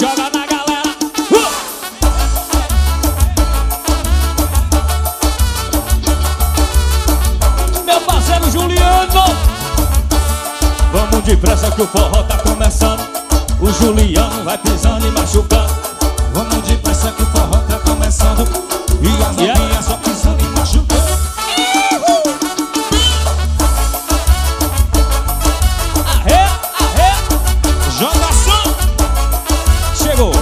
joga na galera. Meu parceiro Juliano. Vamos depressa que o forró tá começando. O Juliano vai pisando e machucando. Vamos depressa que o forró tá começando. E as novinhas só pisando e machucando. Arre, arre. Joga som. Chegou.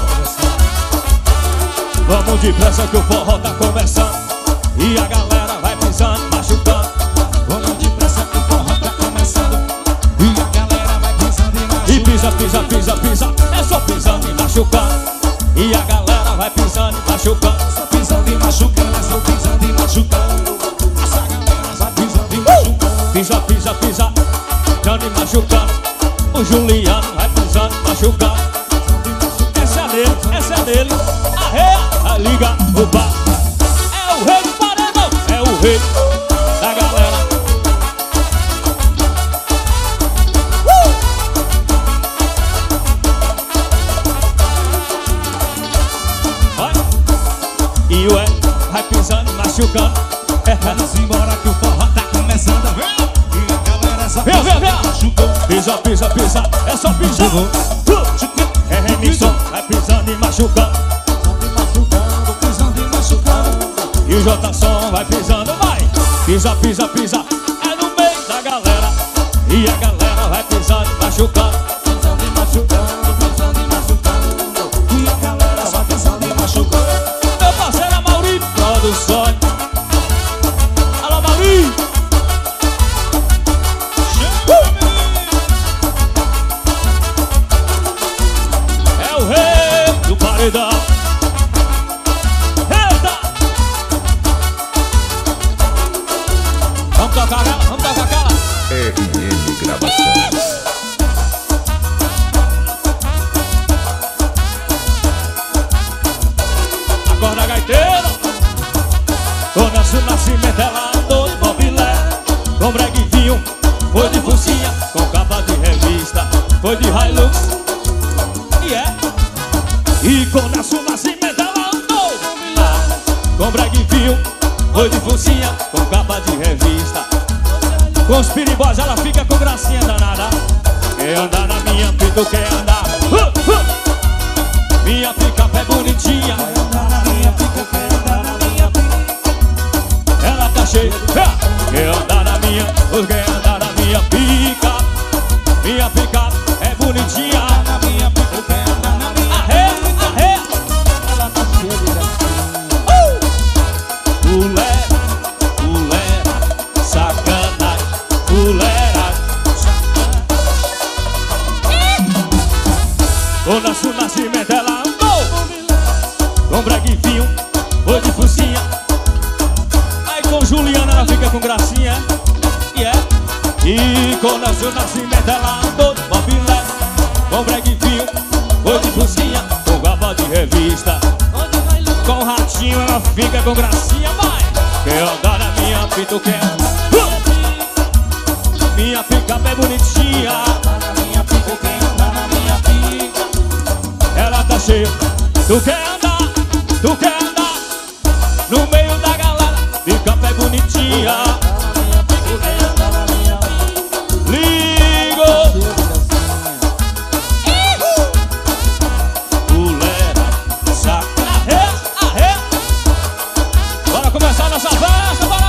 Vamos depressa que o forró tá começando. E a galera vai pisando, machucando. Vamos depressa que o forró tá começando. E a galera vai pisando e machucando. E pisa, pisa, pisa, pisa. É só pisando e machucando. E a galera vai pisando e machucando. Só pisando e machucando, é só pisando e machucando. Essa galera vai pisando e machucando. Pisa, pisa, pisa, pisando e machucando. O Juliano vai pisando e machucando. Essa é dele. Arreia, liga o bar. É o rei do paredão. É o rei da galera. Vai. E o vai pisando e machucando. Vamos embora que o forró tá começando. E a galera só Vem, pisando vem, e vem. machucando. Pisa, pisa, pisa, é só pisar. É remixão, vai pisando e machucando. Pisando e machucando. E o J-Som vai pisando, vai. Pisa, pisa, pisa, é no meio da galera. E a galera vai pisando e machucando. Pisando e machucando, pisando e machucando. E a galera só pisando e machucando. Meu parceiro é Mauri Produções. Alô, Mauri. É o rei do paredão. Eita! Vamos tocar aquela, vamos tocar aquela. RN Gravações. Acorda, gaiteiro. Começa o nascimento, ela andou de mobilé. Com bregue vinho, foi de focinha. Com capa de revista, foi de Hilux. E começa o nascimento, ela andou de mobilé. Com bregue vinho, foi de focinha. Com capa de revista. Com os piribós, ela fica com gracinha danada. Quer andar na minha pita, quer andar. Minha picape é bonitinha. Ela tá cheia. Quer andar na minha, quer andar na minha pica. Minha picape é bonitinha. Arre, arre. Fulera, fulera, sacanagem. Fulera. O nascimento ela andou com bregue vinho, foi de focinha. Aí com Juliana ela fica com gracinha. E com o nascimento ela andou de mobilé. Com bregue vinho, foi de focinha. Com capa de revista. Com ratinho ela fica com gracinha. Vai! Quer andar na minha pita, quer. Minha picape é bonitinha. Ela tá cheia. Tu quer andar no meio da galera. Picape é bonitinha. Ligo. Mulher, saca. Arre, arre. Bora começar nossa festa, bora.